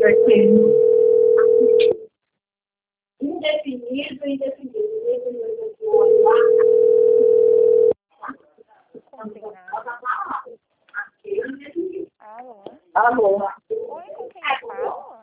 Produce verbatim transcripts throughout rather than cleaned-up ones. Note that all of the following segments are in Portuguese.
aqui. Indefinido, indefinido. Alô? Alô? Oi, com quem eu falo?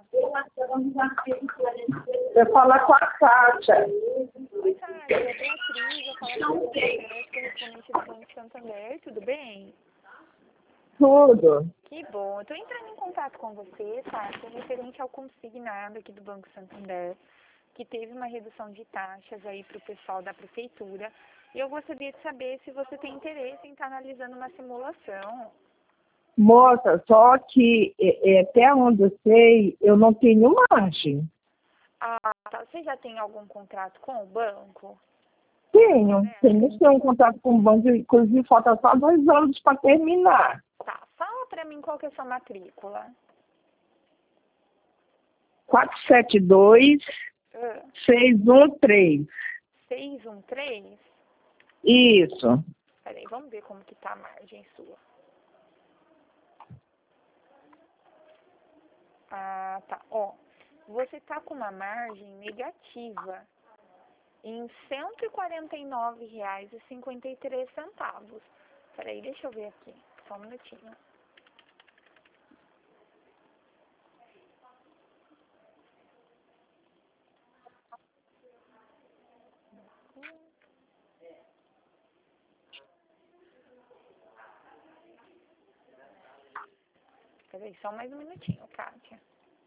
Eu falo com a Kátia. Oi, Kátia, é Beatriz, eu falo com você, correspondente do Banco Santander, tudo bem? Tudo. Que bom, eu tô entrando em contato com você, Kátia, referente ao consignado aqui do Banco Santander, que teve uma redução de taxas aí para o pessoal da prefeitura, e eu gostaria de saber se você tem interesse em estar analisando uma simulação. Moça, só que é, é, até onde eu sei, eu não tenho margem. Ah, tá. Você já tem algum contrato com o banco? Tenho, tenho sim um contato com o banco, inclusive falta só dois anos para terminar. Tá, fala pra mim qual que é a sua matrícula. quatro sete dois, Ah, seis um três. seis um três? Isso. Peraí, vamos ver como que tá a margem sua. Ah, tá. Ó, você tá com uma margem negativa em cento e quarenta e nove reais e cinquenta e três centavos. Peraí, deixa eu ver aqui. Só um minutinho. Peraí, só mais um minutinho, Kátia.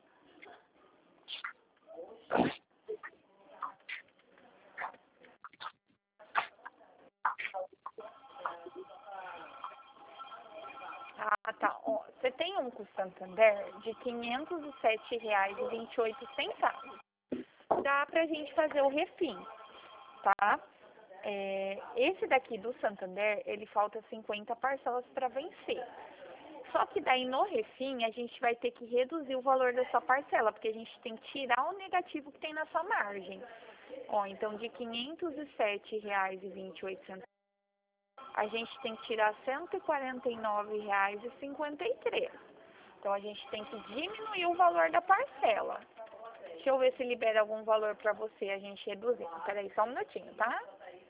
Ah, tá. Ó, você tem um com o Santander de quinhentos e sete reais e vinte e oito centavos. Dá pra gente fazer o refim, tá? É, esse daqui do Santander, ele falta cinquenta parcelas para vencer. Só que daí no refim a gente vai ter que reduzir o valor da sua parcela, porque a gente tem que tirar o negativo que tem na sua margem. Ó, então de quinhentos e sete reais e vinte e oito centavos a gente tem que tirar cento e quarenta e nove reais e cinquenta e três. Então a gente tem que diminuir o valor da parcela. Deixa eu ver se libera algum valor para você a gente reduzir. Peraí, só um minutinho, tá?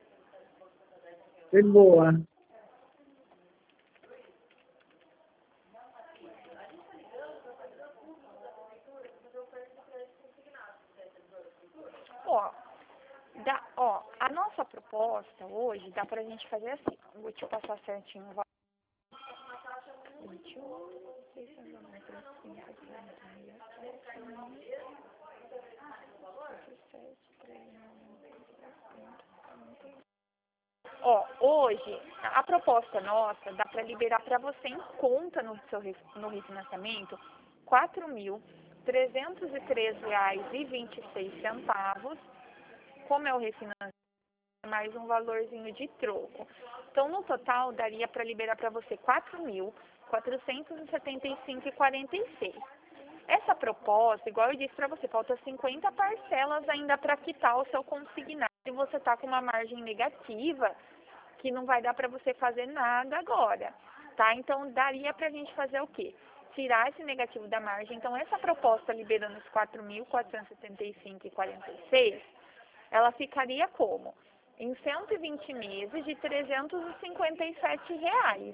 É boa. Ó, dá, ó, a nossa proposta hoje dá pra gente fazer assim. Ó, vou te passar certinho o valor. vinte e um, seiscentos e noventa e cinco, Ó, hoje, a proposta nossa dá para liberar para você em conta no seu no refinanciamento quatro mil trezentos e treze reais e vinte e seis centavos. Como é o refinanciamento, mais um valorzinho de troco. Então, no total, daria para liberar para você quatro mil quatrocentos e setenta e cinco reais e quarenta e seis centavos. Essa proposta, igual eu disse para você, falta cinquenta parcelas ainda para quitar o seu consignado e você está com uma margem negativa que não vai dar para você fazer nada agora, tá? Então, daria para a gente fazer o quê? Tirar esse negativo da margem. Então, essa proposta liberando os quatro mil quatrocentos e setenta e cinco reais e quarenta e seis centavos, ela ficaria como? Em cento e vinte meses de trezentos e cinquenta e sete reais.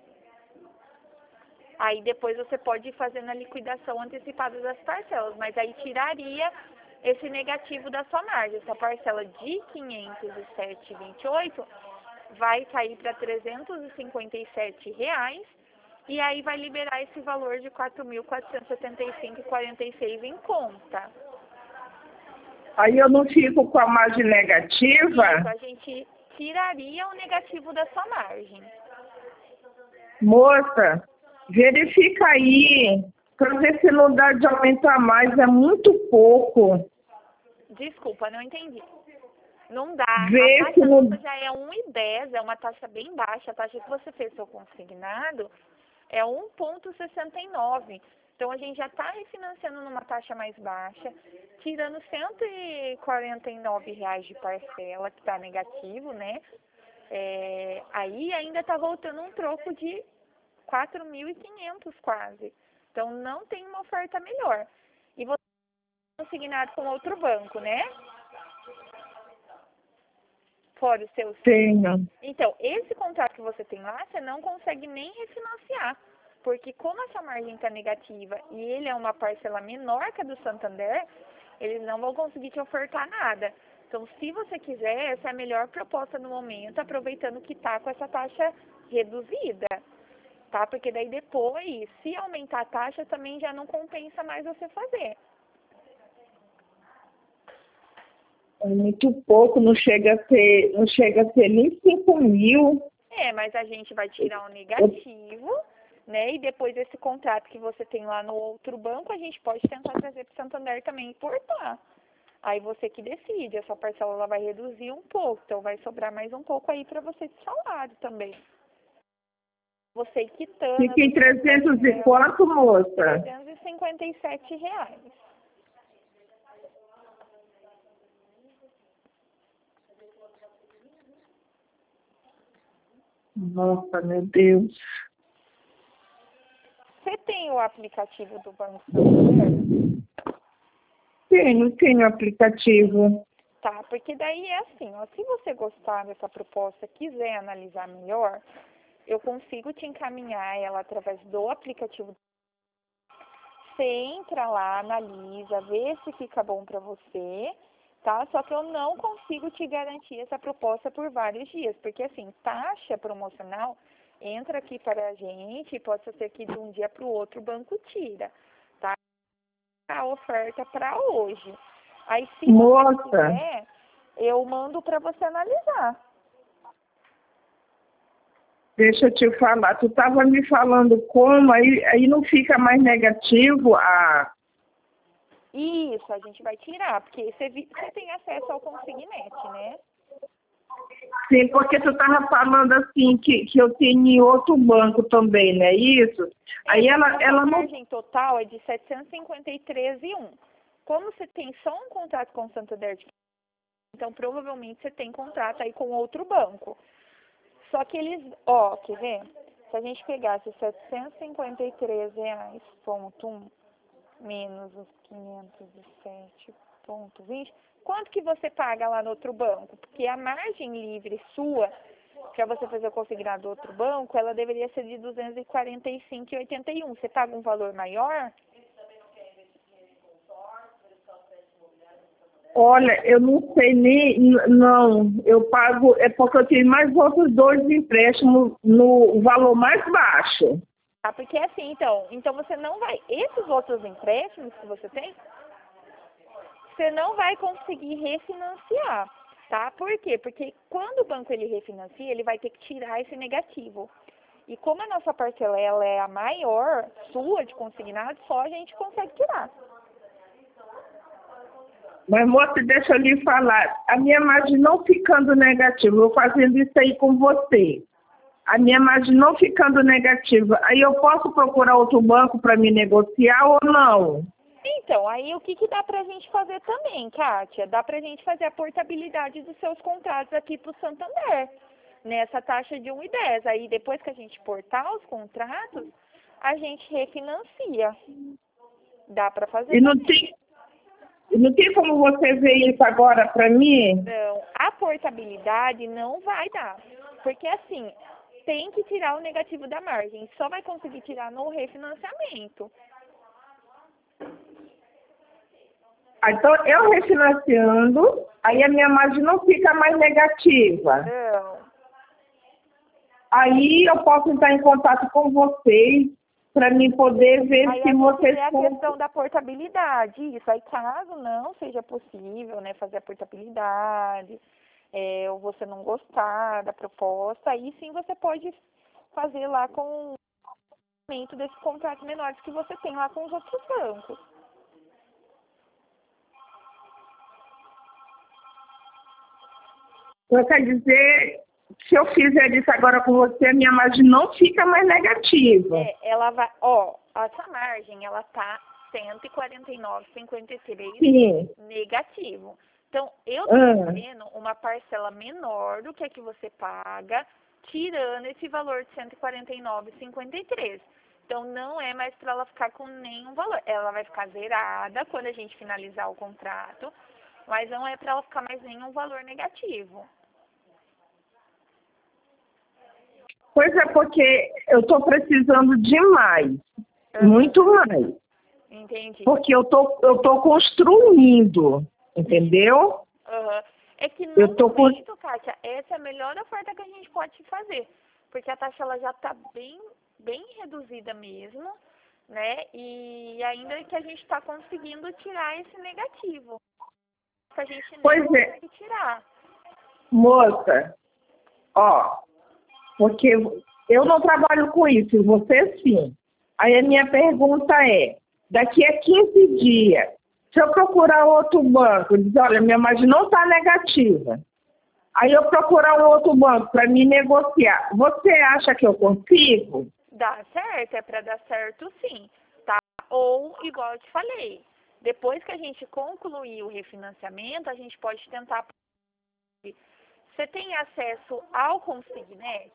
Aí depois você pode ir fazendo a liquidação antecipada das parcelas, mas aí tiraria esse negativo da sua margem. Essa parcela de quinhentos e sete reais e vinte e oito centavos vai cair para trezentos e cinquenta e sete reais e aí vai liberar esse valor de quatro mil quatrocentos e setenta e cinco reais e quarenta e seis centavos em conta. Aí eu não fico com a margem negativa? Isso, a gente tiraria o negativo da sua margem. Moça, verifica aí, para ver se não dá de aumentar mais, é muito pouco. Desculpa, não entendi. Não dá. Vê A taxa se não... nossa já é um vírgula dez, é uma taxa bem baixa. A taxa que você fez seu consignado é um vírgula sessenta e nove. Então a gente já está refinanciando numa taxa mais baixa, tirando cento e quarenta e nove reais de parcela, que está negativo, né? É, aí ainda está voltando um troco de quatro mil e quinhentos quase. Então não tem uma oferta melhor. e você é consignado com outro banco, né? Fora o seu. Tenho. Então, esse contrato que você tem lá, você não consegue nem refinanciar. Porque como essa margem está negativa e ele é uma parcela menor que a do Santander, eles não vão conseguir te ofertar nada. Então, se você quiser, essa é a melhor proposta no momento, aproveitando que está com essa taxa reduzida. Tá? Porque daí depois, se aumentar a taxa, também já não compensa mais você fazer. É muito pouco, não chega a ser, não chega a ser nem cinco mil. É, mas a gente vai tirar o negativo, né? E depois esse contrato que você tem lá no outro banco, a gente pode tentar trazer para o Santander também importar. Aí você que decide, a sua parcela ela vai reduzir um pouco, então vai sobrar mais um pouco aí para você de salário também. Você quitando. Fica em trezentos e quanto, moça? trezentos e cinquenta e sete reais. Nossa, meu Deus. Você tem o aplicativo do Banco Santander? Tenho, tenho aplicativo. Tá, porque daí é assim, ó, se você gostar dessa proposta, quiser analisar melhor, eu consigo te encaminhar ela através do aplicativo. Você entra lá, analisa, vê se fica bom para você, tá? Só que eu não consigo te garantir essa proposta por vários dias, porque assim, taxa promocional entra aqui para a gente e pode ser que de um dia para o outro o banco tira, tá? A oferta para hoje. Aí se Moça, você quiser, eu mando para você analisar. deixa eu te falar, tu estava me falando como, aí, aí não fica mais negativo a... Isso, a gente vai tirar, porque você, vi- você tem acesso ao consignete, né? Sim, porque tu estava falando assim, que, que eu tenho em outro banco também, não é isso? Aí É, ela, a ela não... margem total é de setecentos e cinquenta e três e um. Como você tem só um contrato com o Santander, então provavelmente você tem contrato aí com outro banco. Só que eles, ó, quer ver? Se a gente pegasse setecentos e cinquenta e três reais, ponto um, menos os quinhentos e sete, ponto vinte, quanto que você paga lá no outro banco? Porque a margem livre sua, para você fazer o consignado do outro banco, ela deveria ser de duzentos e quarenta e cinco reais e oitenta e um. Você paga um valor maior? Olha, eu não sei nem, n- não, eu pago, é porque eu tenho mais outros dois empréstimos no valor mais baixo. Ah, porque assim, então, então você não vai, esses outros empréstimos que você tem, você não vai conseguir refinanciar, tá? Por quê? Porque quando o banco ele refinancia, ele vai ter que tirar esse negativo. E como a nossa parcela ela é a maior sua de consignado, só a gente consegue tirar. Mas, moça, deixa eu lhe falar, a minha margem não ficando negativa, eu fazendo isso aí com você, a minha margem não ficando negativa, aí eu posso procurar outro banco para me negociar ou não? Então, aí o que, que dá pra gente fazer também, Kátia? Dá pra gente fazer a portabilidade dos seus contratos aqui pro Santander, nessa taxa de um e dez. Aí depois que a gente portar os contratos, a gente refinancia. Dá pra fazer E não também. tem, não tem como você ver isso agora para mim? Não, a portabilidade não vai dar. Porque assim, tem que tirar o negativo da margem. Só vai conseguir tirar no refinanciamento. Ah, então, eu refinanciando, aí a minha margem não fica mais negativa. Não. Aí eu posso entrar em contato com vocês para mim poder ver Aí a se gente vocês... vê a con- questão da portabilidade, isso. Aí caso não seja possível, né, fazer a portabilidade, é, ou você não gostar da proposta, aí sim você pode fazer lá com o aumento desses contratos menores que você tem lá com os outros bancos. Então, quer dizer, se eu fizer isso agora com você, a minha margem não fica mais negativa. É, ela vai, ó, essa margem, ela tá cento e quarenta e nove vírgula cinquenta e três Sim. negativo. Então, eu tô Ah. fazendo uma parcela menor do que a que você paga, tirando esse valor de cento e quarenta e nove vírgula cinquenta e três. Então, não é mais para ela ficar com nenhum valor. Ela vai ficar zerada quando a gente finalizar o contrato, mas não é para ela ficar mais nenhum valor negativo. Pois é, porque eu estou precisando de mais, Uhum. muito mais. Entendi. Porque eu tô, eu tô construindo, entendeu? Uhum. É que no Eu tô com- momento, Kátia, essa é a melhor oferta que a gente pode fazer, porque a taxa ela já está bem, bem reduzida mesmo, né? E ainda que a gente está conseguindo tirar esse negativo, que a gente nem Pois é. consegue tirar. Moça, ó, porque eu não trabalho com isso, você sim. Aí a minha pergunta é, daqui a quinze dias, se eu procurar outro banco, diz, olha, minha margem não está negativa. Aí eu procurar um outro banco para me negociar. Você acha que eu consigo? Dá certo, é para dar certo sim, tá? Ou, igual eu te falei, depois que a gente concluir o refinanciamento, a gente pode tentar. Você tem acesso ao Consignet?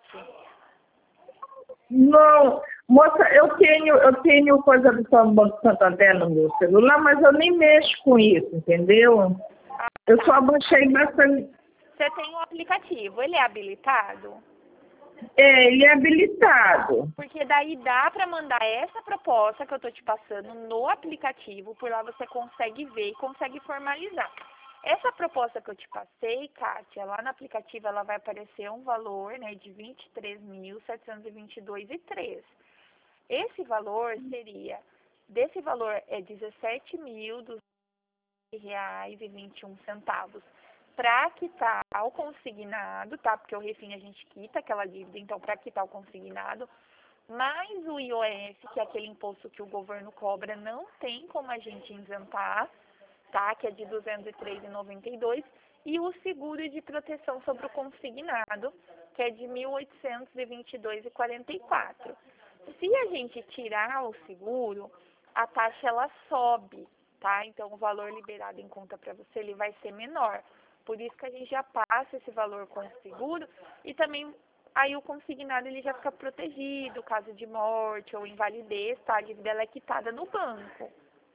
Não, moça, eu tenho, eu tenho coisa do Banco Santander no meu celular, mas eu nem mexo com isso, entendeu? Ah, Eu tá. só baixei bastante. Você tem o aplicativo, ele é habilitado? É, ele é habilitado. Porque daí dá para mandar essa proposta que eu tô te passando no aplicativo, por lá você consegue ver e consegue formalizar. Essa proposta que eu te passei, Kátia, lá no aplicativo ela vai aparecer um valor, né, de vinte e três mil, setecentos e vinte e dois reais e três. Esse valor seria, desse valor é dezessete mil duzentos reais e vinte e um centavos. Para quitar o consignado, tá? Porque o refim a gente quita aquela dívida, então para quitar o consignado, mais o I O F, que é aquele imposto que o governo cobra, não tem como a gente isentar, tá? Que é de duzentos e três reais e noventa e dois centavos, e o seguro de proteção sobre o consignado, que é de mil oitocentos e vinte e dois reais e quarenta e quatro centavos. Se a gente tirar o seguro, a taxa ela sobe, tá? Então o valor liberado em conta para você ele vai ser menor. Por isso que a gente já passa esse valor com o seguro e também aí o consignado ele já fica protegido, caso de morte ou invalidez, tá? A dívida ela é quitada no banco.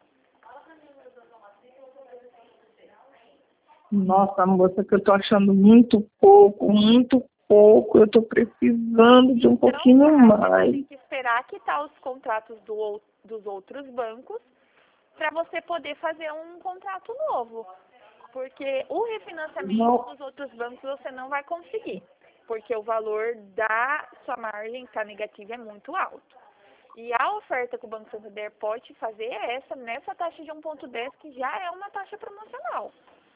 Nossa, moça, que eu tô achando muito pouco, muito pouco. Eu tô precisando de um Então, pouquinho tá, você mais. tem que esperar quitar os contratos do, ou- dos outros bancos para você poder fazer um contrato novo. Porque o refinanciamento Não. dos outros bancos você não vai conseguir. Porque o valor da sua margem está negativa é muito alto. E a oferta que o Banco Santander pode fazer é essa, nessa taxa de um vírgula dez, que já é uma taxa promocional.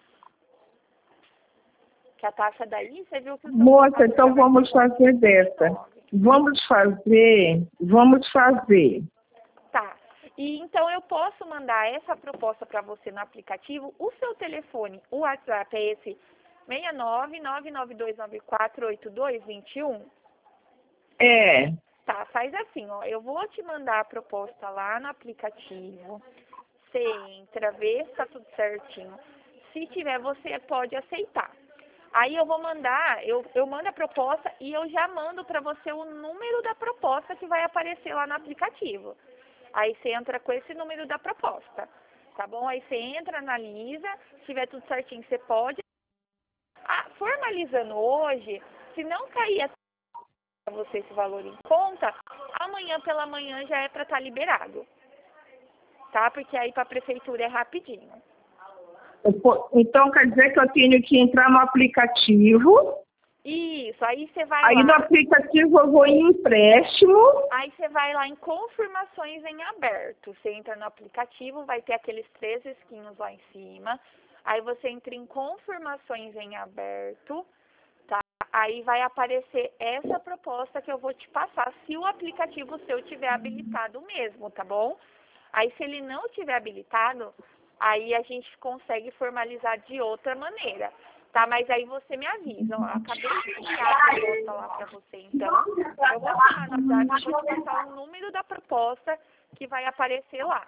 Que a taxa daí, você viu que o seu Moça, contrato então já vai vamos ser fazer dessa. Vamos fazer, vamos fazer. Tá. E então eu posso mandar essa proposta para você no aplicativo. O seu telefone, o WhatsApp é esse seis nove nove nove dois nove quatro oito dois dois um? É, Tá, faz assim, ó. Eu vou te mandar a proposta lá no aplicativo. Você entra, vê se tá tudo certinho. Se tiver, você pode aceitar. Aí eu vou mandar, eu, eu mando a proposta e eu já mando para você o número da proposta que vai aparecer lá no aplicativo. Aí você entra com esse número da proposta, tá bom? Aí você entra, analisa, se tiver tudo certinho, você pode. Ah, formalizando hoje, se não cair para você esse valor em conta, amanhã pela manhã já é para estar liberado, tá? Porque aí para a prefeitura é rapidinho. eu po- então quer dizer que eu tenho que entrar no aplicativo. Isso, aí você vai Aí no lá, aplicativo eu vou em empréstimo. aí você vai lá em confirmações em aberto. Você entra no aplicativo, vai ter aqueles três risquinhos lá em cima. Aí você entra em confirmações em aberto, tá? Aí vai aparecer essa proposta que eu vou te passar, se o aplicativo seu tiver habilitado mesmo, tá bom? Aí se ele não tiver habilitado, aí a gente consegue formalizar de outra maneira, tá? Mas aí você me avisa, ó, acabei de enviar a proposta lá pra você, então eu vou chamar no WhatsApp e vou te passar o número da proposta que vai aparecer lá.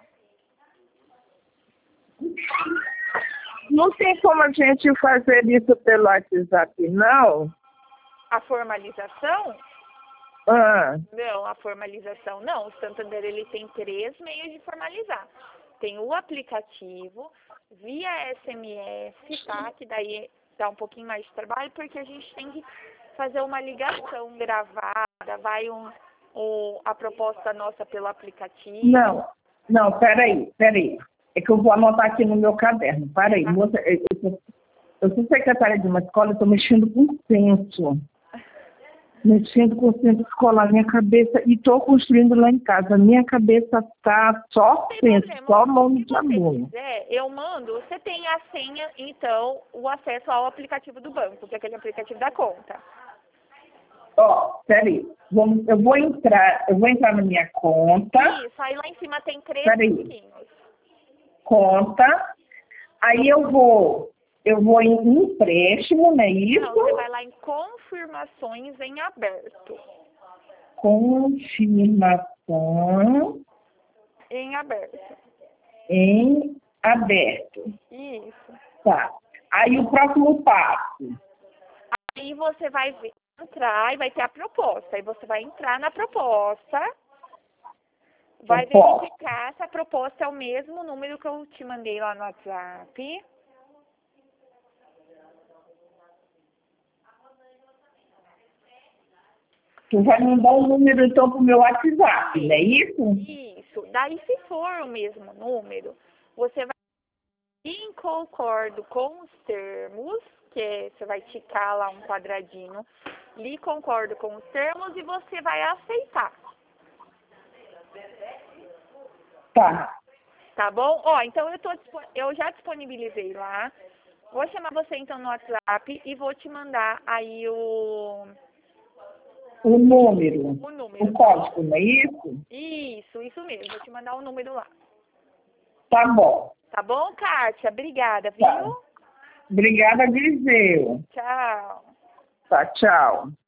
Não tem como a gente fazer isso pelo WhatsApp, não? A formalização? Ah, Não, a formalização não. O Santander ele tem três meios de formalizar. Tem o aplicativo, via S M S, tá? Que daí dá um pouquinho mais de trabalho, porque a gente tem que fazer uma ligação gravada, vai um, o, a proposta nossa pelo aplicativo. não, não, peraí, peraí. É que eu vou anotar aqui no meu caderno. Peraí, Tá. moça, eu, eu, sou- eu sou secretária de uma escola, eu estou mexendo com censo. Mexendo com o centro escolar, minha cabeça, e estou construindo lá em casa. Minha cabeça está só Não tem censo, problema. só nome Se de você aluno. quiser, eu mando. Você tem a senha, então, o acesso ao aplicativo do banco, que é aquele aplicativo da conta. Ó, peraí, vamos, eu vou entrar, eu vou entrar na minha conta, Isso, aí lá em cima tem três peraí, risquinhos. conta, aí eu vou, eu vou em empréstimo, não é isso? Não, você vai lá em confirmações em aberto. Confirmação Em aberto. em aberto. Isso. Tá. Aí o próximo passo. Aí você vai ver, entrar e vai ter a proposta. Aí você vai entrar na proposta, vai Proposta. verificar se a proposta é o mesmo número que eu te mandei lá no WhatsApp. Tu vai mandar um número então pro meu WhatsApp, não é isso? Isso. Daí, se for o mesmo número, você vai em concordo com os termos, que você vai ticar lá um quadradinho, li concordo com os termos e você vai aceitar. Tá. Tá bom? Ó, então eu, tô, eu já disponibilizei lá. Vou chamar você então no WhatsApp e vou te mandar aí o, O número, o número. o código, não é isso? Isso, isso mesmo. Vou te mandar o número lá. Tá bom. Tá bom, Kátia? Obrigada, viu? Tá. Obrigada, Griseu. Tchau. Tá, tchau.